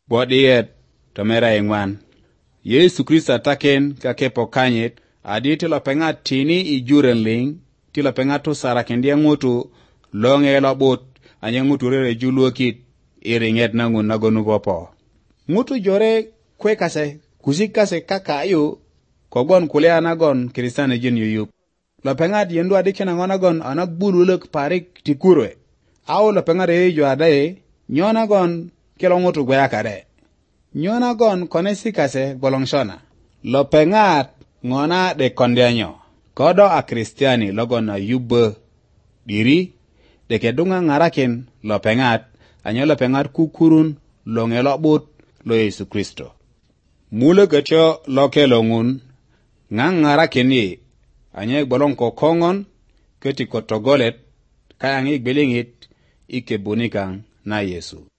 Bodiet tomera engwan. Yesu Kristo ataken kakepo kanyit adi tilo penga tini ijuren ling tilo penga to sara kendia ngutu longe labot anya ngutu rere juluokit iringet nangun nagonu gopo. Ngutu jore kwe kase kusikase kakayo kogon kulea nagon kristane jin yuyup. Lo penga diendu adi kena ngonagon anak bululek parik tikurwe. Au lo penga rei jo adaye nyonagon kelo ngutu gwaya kare. Nyona gon konesi kase golongshona. Lo pengat ngona de kondianyo. Kodo a kristiani logon na yubbe diri. De kedunga ngarakin lo pengat. Anyo lo pengat kukurun lo ngelokbut lo Yesu Kristo. Mule gacho lo kelongun. Ngang ngarakin ye. Anyo bolong kokongon. Keti kotogolet. Kayang ik belingit. Ike bunikang na Yesu.